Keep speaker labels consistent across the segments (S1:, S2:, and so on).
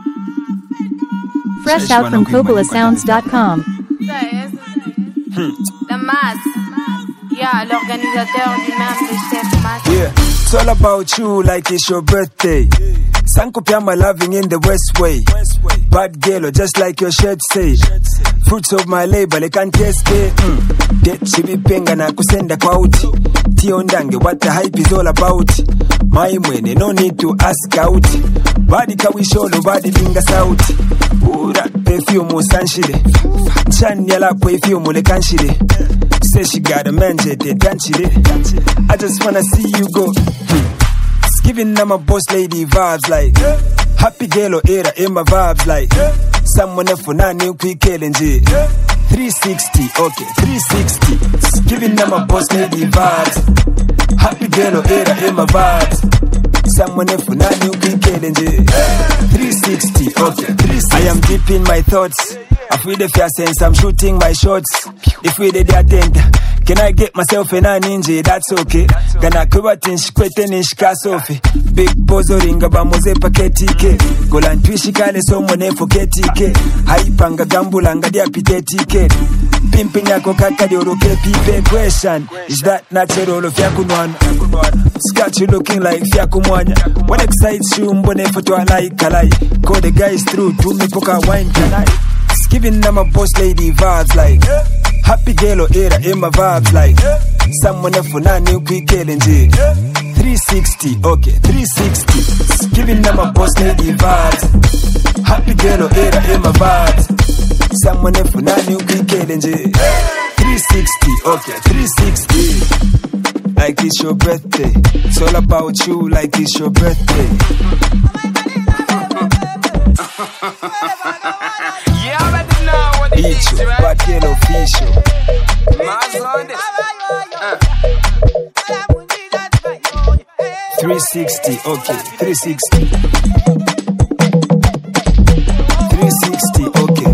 S1: Fresh out from CopolaSounds.com.
S2: The Mas. Yeah, l'organisateur lui-même, le chef Mas.
S3: Yeah, it's all about you like it's your birthday. Sanko Pyama loving in the West Way. Bad girl, just like your shirt say. Fruits of my labor, they can't taste it. Det chibi penga na kusenda kwa uti. Tio ndange, what the hype is all about. My mwene, no need to ask out. Badi kawisholo, badi linga sauti. Ura, perfume sanshide. Chan yala perfume le kanshide. Say she got a man, jete danchide. I just wanna see you go. Giving them a boss lady vibes like happy girl era in my vibes like someone for nani quick LNG 360, okay, 360. Giving them a boss lady vibes. Happy girl era in my vibes. Someone for nani quick LNG 360, okay, 360. I am deep in my thoughts. I feel the fear sense, I'm shooting my shots. If we did attempt, can I get myself in a ninja? That's okay. Gana kubatinsh kwetenish kasofi. Big bozo ringa bamuze paketike. Golan twishikale somone foketike. Haipanga gambulanga dia pitetike. Pimpin yako kakadi oroke pipe. Question, is that natural of yakunwana? Scratch you looking like fyakumwanya. What excites you mbone foto alai kalai. Call the guys through to me poka wine kanai. Giving them a boss lady vibes like happy girl era in my vibes like someone for nani quick LNG 360, okay, 360. Giving them a boss lady vibes. Happy girl era in my vibes. Someone for nani quick LNG 360, okay, 360. Like it's your birthday. It's all about you like it's your birthday. Each bad girl official. 360, okay, 360. 360, okay.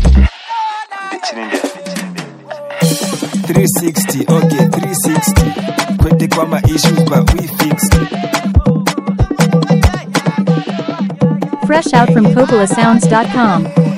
S3: 360, okay, 360. Kwete kwa my issues, but we fixed.
S1: Fresh out from CopolaSounds.com.